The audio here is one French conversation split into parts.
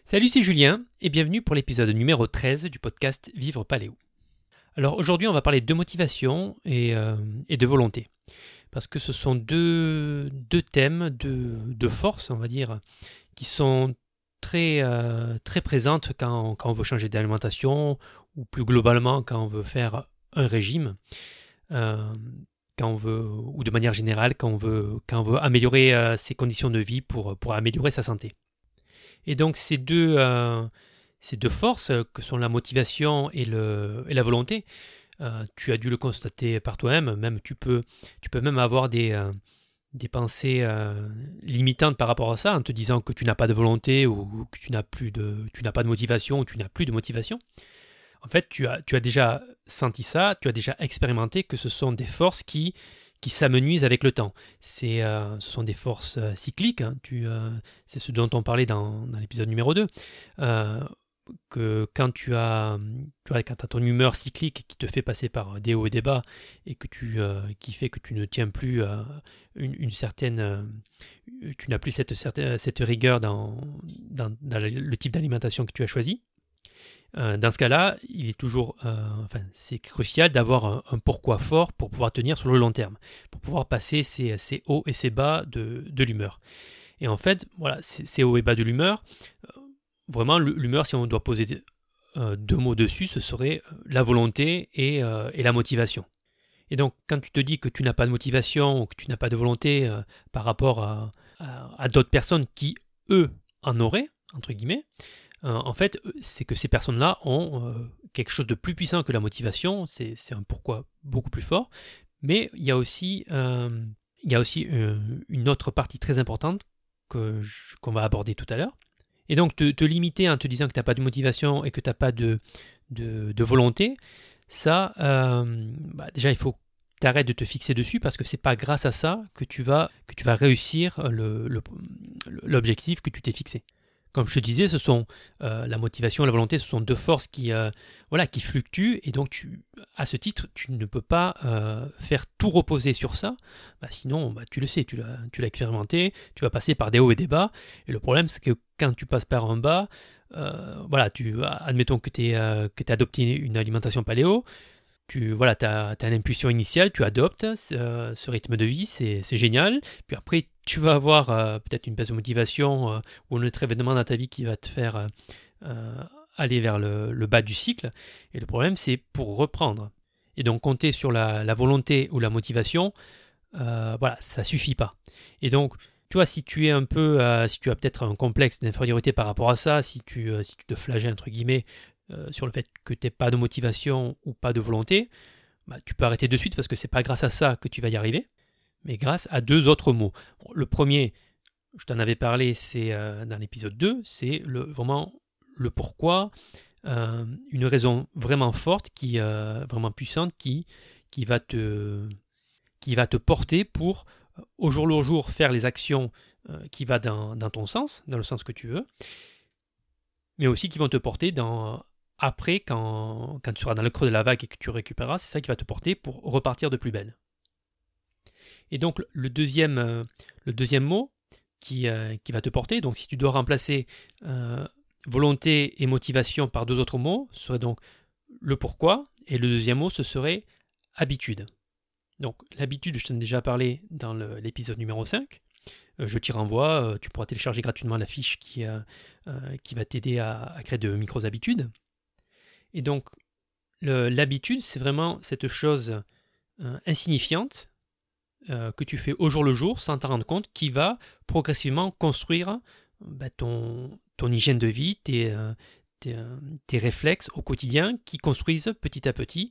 Salut, c'est Julien et bienvenue pour l'épisode numéro 13 du podcast Vivre Paléo. Alors aujourd'hui on va parler de motivation et de volonté. Parce que ce sont deux thèmes de force, on va dire, qui sont très présentes quand on veut changer d'alimentation ou plus globalement quand on veut faire un régime. Quand on veut, ou de manière générale, quand on veut améliorer ses conditions de vie pour améliorer sa santé. Et donc ces deux forces que sont la motivation et la volonté, tu as dû le constater par toi-même, même tu peux même avoir des pensées limitantes par rapport à ça, en te disant que tu n'as pas de volonté ou que tu n'as pas de motivation ou tu n'as plus de motivation. En fait, tu as déjà senti ça, tu as déjà expérimenté que ce sont des forces qui s'amenuisent avec le temps. Ce sont des forces cycliques, hein. C'est ce dont on parlait dans l'épisode numéro 2. Que quand tu as ton humeur cyclique qui te fait passer par des hauts et des bas et qui fait que tu ne tiens plus tu n'as plus cette rigueur dans le type d'alimentation que tu as choisi. Dans ce cas-là, il est toujours, c'est crucial d'avoir un pourquoi fort pour pouvoir tenir sur le long terme, pour pouvoir passer ces hauts et ces bas de l'humeur. Et en fait, voilà, ces hauts et bas de l'humeur, vraiment l'humeur, si on doit poser deux mots dessus, ce serait la volonté et la motivation. Et donc, quand tu te dis que tu n'as pas de motivation ou que tu n'as pas de volonté par rapport à d'autres personnes qui, eux, en auraient, entre guillemets, en fait, c'est que ces personnes-là ont quelque chose de plus puissant que la motivation, c'est un pourquoi beaucoup plus fort, mais il y a aussi une autre partie très importante qu'on va aborder tout à l'heure. Et donc te limiter en te disant que tu n'as pas de motivation et que tu n'as pas de volonté, ça, déjà il faut que tu arrêtes de te fixer dessus parce que c'est pas grâce à ça que tu vas réussir l'objectif que tu t'es fixé. Comme je te disais, ce sont la motivation et la volonté, ce sont deux forces qui fluctuent, et donc à ce titre, tu ne peux pas faire tout reposer sur ça. Sinon, tu le sais, tu l'as expérimenté, tu vas passer par des hauts et des bas, et le problème c'est que quand tu passes par un bas, admettons que tu as adopté une alimentation paléo, tu as une impulsion initiale, tu adoptes ce rythme de vie, c'est génial. Puis après, tu vas avoir peut-être une baisse de motivation ou un autre événement dans ta vie qui va te faire aller vers le bas du cycle. Et le problème, c'est pour reprendre. Et donc, compter sur la volonté ou la motivation, ça suffit pas. Et donc, tu vois, si tu es si tu as peut-être un complexe d'infériorité par rapport à ça, si tu te flagelles, entre guillemets, sur le fait que tu n'aies pas de motivation ou pas de volonté, tu peux arrêter de suite parce que c'est pas grâce à ça que tu vas y arriver, mais grâce à deux autres mots. Bon, le premier, je t'en avais parlé, c'est dans l'épisode 2, c'est vraiment le pourquoi, une raison vraiment forte, vraiment puissante, qui va te porter pour, au jour le jour, faire les actions qui vont dans ton sens, dans le sens que tu veux, mais aussi qui vont te porter après, quand tu seras dans le creux de la vague et que tu récupéreras, c'est ça qui va te porter pour repartir de plus belle. Et donc le deuxième mot qui va te porter, donc si tu dois remplacer volonté et motivation par deux autres mots, ce serait donc le pourquoi, et le deuxième mot ce serait habitude. Donc l'habitude, je t'en ai déjà parlé dans l'épisode numéro 5. Je t'y renvoie, tu pourras télécharger gratuitement la fiche qui va t'aider à créer de micro-habitudes. Et donc, l'habitude, c'est vraiment cette chose insignifiante que tu fais au jour le jour sans t'en rendre compte, qui va progressivement construire ton hygiène de vie, tes réflexes au quotidien qui construisent petit à petit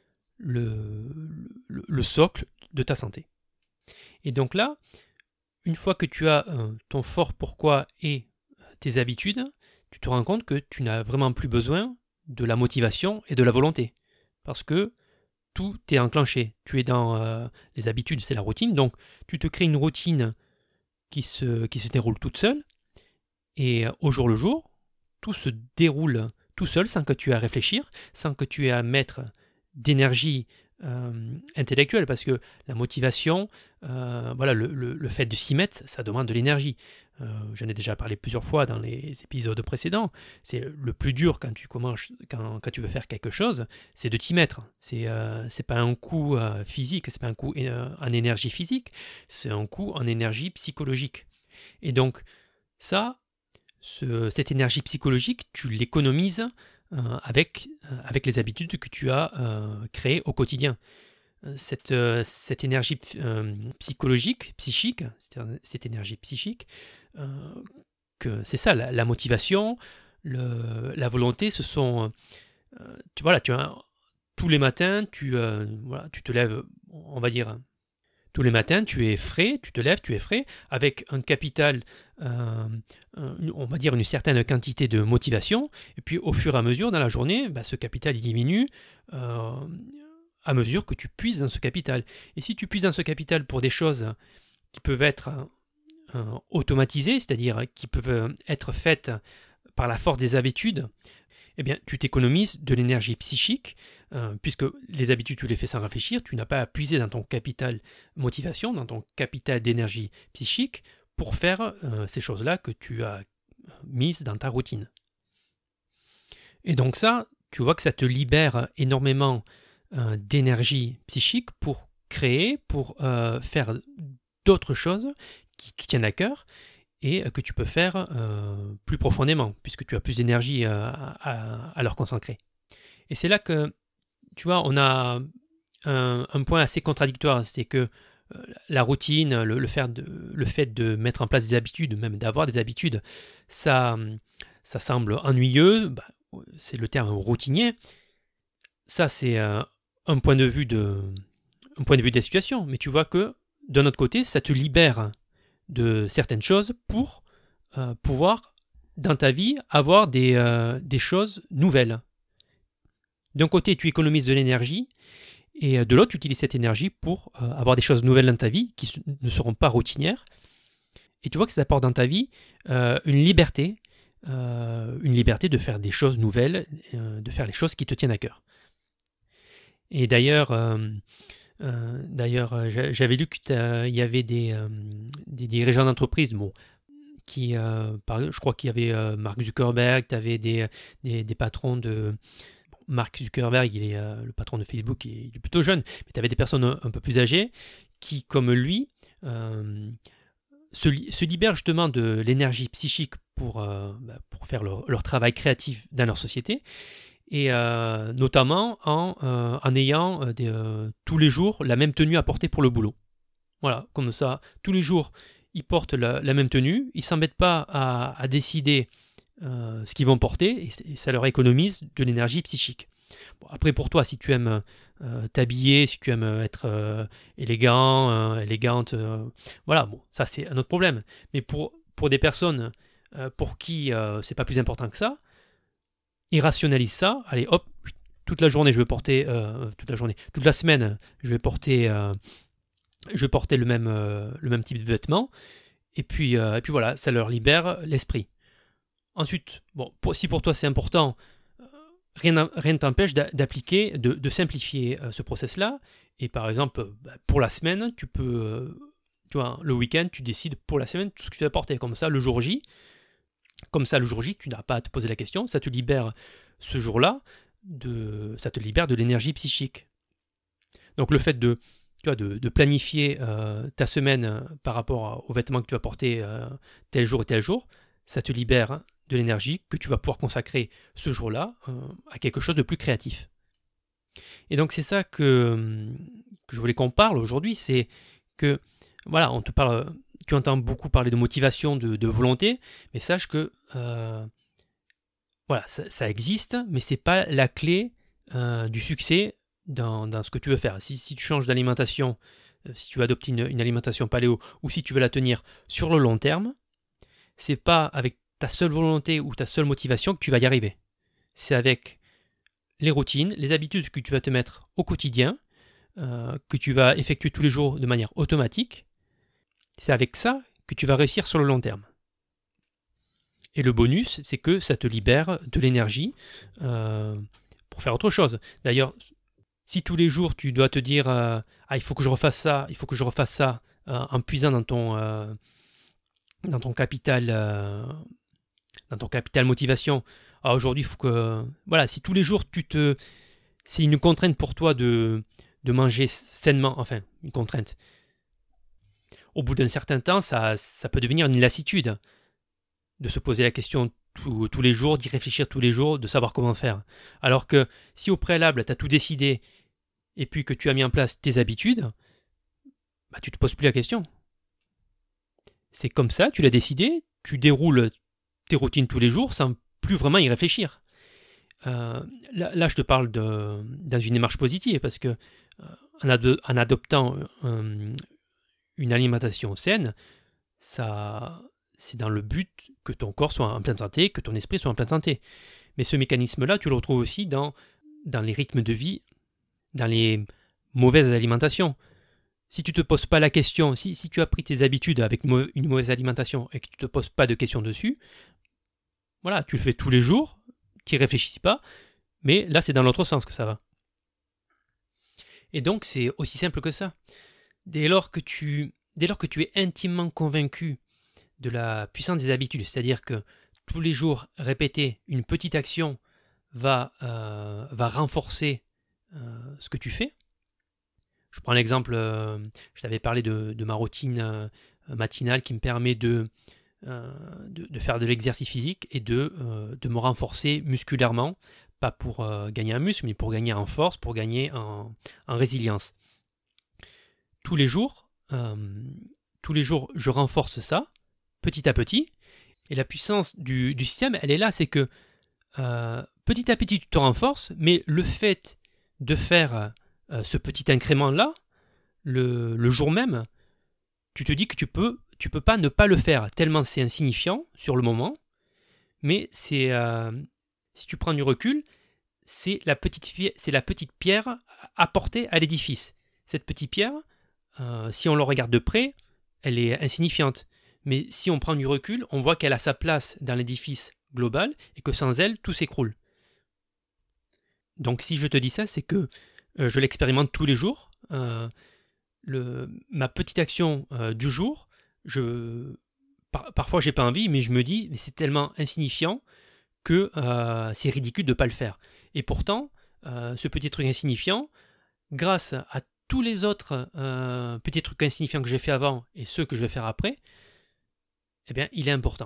le socle de ta santé. Et donc là, une fois que tu as ton fort pourquoi et tes habitudes, tu te rends compte que tu n'as vraiment plus besoin de la motivation et de la volonté. Parce que tout est enclenché. Tu es dans les habitudes, c'est la routine. Donc, tu te crées une routine qui se déroule toute seule. Et au jour le jour, tout se déroule tout seul sans que tu aies à réfléchir, sans que tu aies à mettre d'énergie intellectuelle, parce que la motivation, voilà, le fait de s'y mettre, ça demande de l'énergie. J'en ai déjà parlé plusieurs fois dans les épisodes précédents. C'est le plus dur quand tu commences, quand tu veux faire quelque chose, c'est de t'y mettre. C'est pas un coup physique, c'est pas un coup en énergie physique, c'est un coup en énergie psychologique. Et donc cette énergie psychologique, tu l'économises avec les habitudes que tu as créées au quotidien. Cette énergie psychique, cette énergie psychique, c'est ça, la motivation, la volonté, ce sont, tous les matins, tu te lèves, on va dire, tous les matins, tu es frais, tu te lèves, tu es frais, avec un capital, on va dire une certaine quantité de motivation, et puis au fur et à mesure, dans la journée, ce capital il diminue à mesure que tu puises dans ce capital. Et si tu puises dans ce capital pour des choses qui peuvent être automatisées, c'est-à-dire qui peuvent être faites par la force des habitudes, eh bien, tu t'économises de l'énergie psychique, puisque les habitudes, tu les fais sans réfléchir, tu n'as pas à puiser dans ton capital motivation, dans ton capital d'énergie psychique, pour faire ces choses-là que tu as mises dans ta routine. Et donc ça, tu vois que ça te libère énormément d'énergie psychique pour créer, pour faire d'autres choses qui te tiennent à cœur, et que tu peux faire plus profondément, puisque tu as plus d'énergie à leur consacrer. Et c'est là que, tu vois, on a un point assez contradictoire, c'est que la routine, le fait de mettre en place des habitudes, même d'avoir des habitudes, ça semble ennuyeux, c'est le terme routinier. Ça, c'est un point de vue de la situation, mais tu vois que, d'un autre côté, ça te libère de certaines choses pour pouvoir, dans ta vie, avoir des choses nouvelles. D'un côté, tu économises de l'énergie, et de l'autre, tu utilises cette énergie pour avoir des choses nouvelles dans ta vie qui ne seront pas routinières. Et tu vois que ça t'apporte dans ta vie une liberté de faire des choses nouvelles, de faire les choses qui te tiennent à cœur. Et d'ailleurs, j'avais lu qu'il y avait des dirigeants d'entreprise, qui, je crois qu'il y avait Mark Zuckerberg, tu avais des patrons de... Mark Zuckerberg, il est le patron de Facebook, il est plutôt jeune, mais tu avais des personnes un peu plus âgées qui, comme lui, se libèrent justement de l'énergie psychique pour faire leur travail créatif dans leur société, et notamment en ayant tous les jours la même tenue à porter pour le boulot. Voilà, comme ça, tous les jours, ils portent la même tenue, ils ne s'embêtent pas à décider ce qu'ils vont porter, et ça leur économise de l'énergie psychique. Bon, après, pour toi, si tu aimes t'habiller, si tu aimes être élégante, voilà, bon, ça c'est un autre problème. Mais pour des personnes pour qui c'est pas plus important que ça, ils rationalisent ça. Allez, hop, toute la journée, je vais porter, toute la semaine, je vais porter le même type de vêtements. Et puis voilà, ça leur libère l'esprit. Ensuite, si pour toi c'est important, rien ne t'empêche d'appliquer, de simplifier ce process-là. Et par exemple, pour la semaine, tu peux, le week-end, tu décides pour la semaine tout ce que tu vas porter. Comme ça, le jour J, tu n'as pas à te poser la question, ça te libère ce jour-là, ça te libère de l'énergie psychique. Donc le fait de planifier ta semaine par rapport aux vêtements que tu vas porter tel jour et tel jour, ça te libère de l'énergie que tu vas pouvoir consacrer ce jour-là à quelque chose de plus créatif. Et donc c'est ça que je voulais qu'on parle aujourd'hui, c'est que, voilà, tu entends beaucoup parler de motivation, de volonté, mais sache que ça existe, mais c'est pas la clé du succès dans ce que tu veux faire. Si tu changes d'alimentation, si tu veux adopter une alimentation paléo, ou si tu veux la tenir sur le long terme, c'est pas avec ta seule volonté ou ta seule motivation que tu vas y arriver. C'est avec les routines, les habitudes que tu vas te mettre au quotidien, que tu vas effectuer tous les jours de manière automatique. C'est avec ça que tu vas réussir sur le long terme. Et le bonus, c'est que ça te libère de l'énergie pour faire autre chose. D'ailleurs, Si tous les jours tu dois te dire il faut que je refasse ça, il faut que je refasse ça, en puisant dans ton capital motivation. Ah, aujourd'hui, il faut que voilà, si tous les jours c'est une contrainte pour toi de manger sainement, enfin une contrainte. Au bout d'un certain temps, ça peut devenir une lassitude de se poser la question tous les jours, d'y réfléchir tous les jours, de savoir comment faire. Alors que si au préalable, tu as tout décidé et puis que tu as mis en place tes habitudes, bah, tu te poses plus la question. C'est comme ça, tu l'as décidé, tu déroules tes routines tous les jours sans plus vraiment y réfléchir. Là, je te parle dans une démarche positive parce que en adoptant une alimentation saine, c'est dans le but que ton corps soit en pleine santé, que ton esprit soit en pleine santé. Mais ce mécanisme-là, tu le retrouves aussi dans les rythmes de vie, dans les mauvaises alimentations. Si tu ne te poses pas la question, si tu as pris tes habitudes avec une mauvaise alimentation et que tu ne te poses pas de questions dessus, voilà, tu le fais tous les jours, tu n'y réfléchis pas, mais là c'est dans l'autre sens que ça va. Et donc c'est aussi simple que ça. Dès lors que tu es intimement convaincu de la puissance des habitudes, c'est-à-dire que tous les jours répéter une petite action va renforcer ce que tu fais. Je prends l'exemple, je t'avais parlé de ma routine matinale qui me permet de faire de l'exercice physique et de me renforcer musculairement, pas pour gagner en muscle, mais pour gagner en force, pour gagner en résilience. Tous les jours, je renforce ça, petit à petit, et la puissance du système, elle est là, c'est que petit à petit tu te renforces, mais le fait de faire ce petit incrément-là, le jour même, tu te dis que tu peux pas ne pas le faire, tellement c'est insignifiant sur le moment, mais si tu prends du recul, c'est la petite pierre apportée à l'édifice. Cette petite pierre, si on le regarde de près, elle est insignifiante. Mais si on prend du recul, on voit qu'elle a sa place dans l'édifice global et que sans elle, tout s'écroule. Donc si je te dis ça, c'est que je l'expérimente tous les jours. Ma petite action du jour, parfois j'ai pas envie, mais je me dis, mais c'est tellement insignifiant que c'est ridicule de ne pas le faire. Et pourtant, ce petit truc insignifiant, grâce à tous les autres petits trucs insignifiants que j'ai fait avant et ceux que je vais faire après, eh bien, il est important.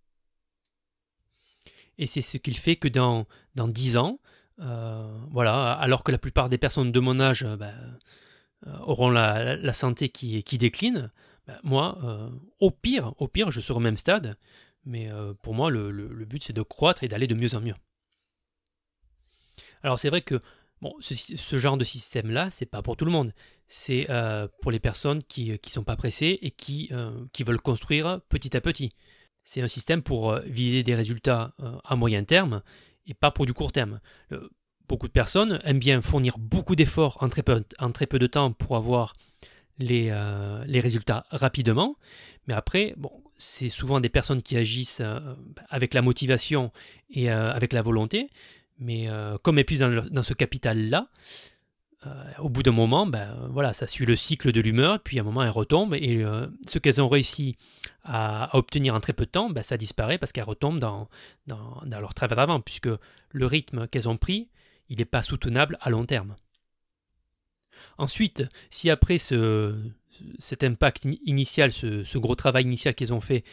Et c'est ce qu'il fait que dans 10 ans, voilà, alors que la plupart des personnes de mon âge auront la santé qui décline, moi, au pire, je serai au même stade, mais pour moi, le but, c'est de croître et d'aller de mieux en mieux. Alors, c'est vrai que bon, ce genre de système-là, c'est pas pour tout le monde. C'est pour les personnes qui sont pas pressées et qui veulent construire petit à petit. C'est un système pour viser des résultats à moyen terme et pas pour du court terme. Beaucoup de personnes aiment bien fournir beaucoup d'efforts en très peu de temps pour avoir les résultats rapidement, mais après, bon, c'est souvent des personnes qui agissent avec la motivation et avec la volonté, mais comme elles puissent dans ce capital-là, au bout d'un moment, voilà, ça suit le cycle de l'humeur, puis à un moment elles retombent, et ce qu'elles ont réussi à obtenir en très peu de temps, ça disparaît parce qu'elles retombent dans leur travers d'avant, puisque le rythme qu'elles ont pris, il n'est pas soutenable à long terme. Ensuite, si après cet impact initial, ce gros travail initial qu'elles ont fait,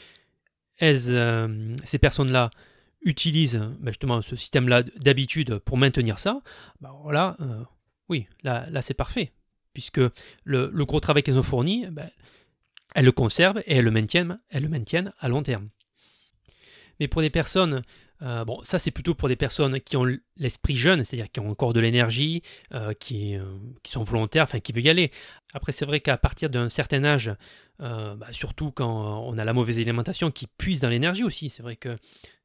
ces personnes-là utilisent justement ce système-là d'habitude pour maintenir ça, voilà, oui, là c'est parfait, puisque le gros travail qu'elles ont fourni, elles le conservent et elles le maintiennent à long terme. Mais pour des personnes, bon, ça c'est plutôt pour des personnes qui ont l'esprit jeune, c'est-à-dire qui ont encore de l'énergie, qui sont volontaires, enfin qui veulent y aller. Après, c'est vrai qu'à partir d'un certain âge, surtout quand on a la mauvaise alimentation qui puise dans l'énergie aussi, c'est vrai que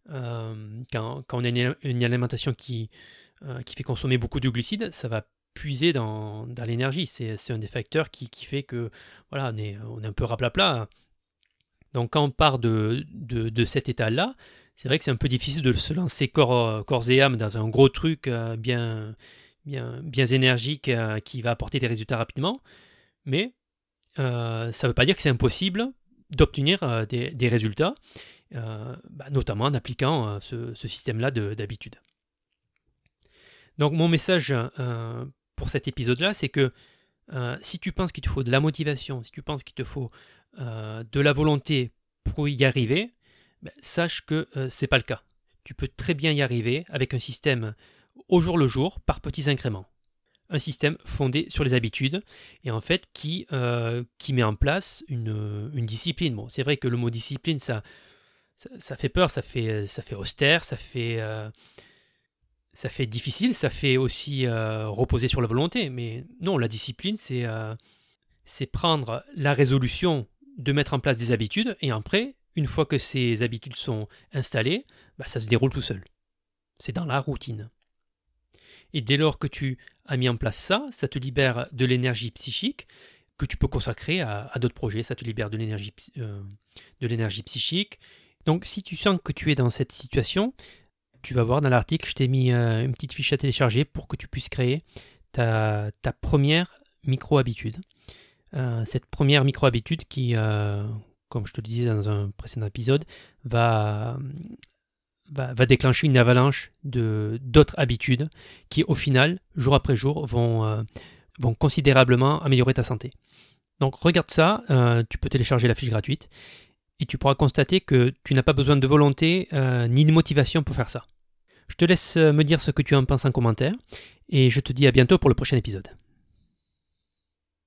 quand on a une alimentation qui fait consommer beaucoup de glucides, ça va puiser dans l'énergie. C'est un des facteurs qui fait que voilà, on est un peu raplapla. Donc quand on part de cet état-là, c'est vrai que c'est un peu difficile de se lancer corps et âme dans un gros truc bien bien énergique, qui va apporter des résultats rapidement, mais ça ne veut pas dire que c'est impossible d'obtenir des résultats, notamment en appliquant ce système-là d'habitude. Donc mon message pour cet épisode-là, c'est que si tu penses qu'il te faut de la motivation, si tu penses qu'il te faut de la volonté pour y arriver, sache que ce n'est pas le cas. Tu peux très bien y arriver avec un système au jour le jour, par petits incréments. Un système fondé sur les habitudes et en fait qui met en place une discipline. Bon, c'est vrai que le mot discipline, ça fait peur, ça fait austère, ça fait difficile, ça fait aussi reposer sur la volonté. Mais non, la discipline, c'est prendre la résolution de mettre en place des habitudes et après, une fois que ces habitudes sont installées, ça se déroule tout seul. C'est dans la routine. Et dès lors que tu as mis en place ça te libère de l'énergie psychique que tu peux consacrer à d'autres projets. Ça te libère de l'énergie psychique. Donc si tu sens que tu es dans cette situation, tu vas voir dans l'article, je t'ai mis une petite fiche à télécharger pour que tu puisses créer ta première micro-habitude. Cette première micro-habitude qui, comme je te le disais dans un précédent épisode, va déclencher une avalanche d'autres habitudes qui, au final, jour après jour, vont considérablement améliorer ta santé. Donc regarde ça, tu peux télécharger la fiche gratuite et tu pourras constater que tu n'as pas besoin de volonté ni de motivation pour faire ça. Je te laisse me dire ce que tu en penses en commentaire et je te dis à bientôt pour le prochain épisode.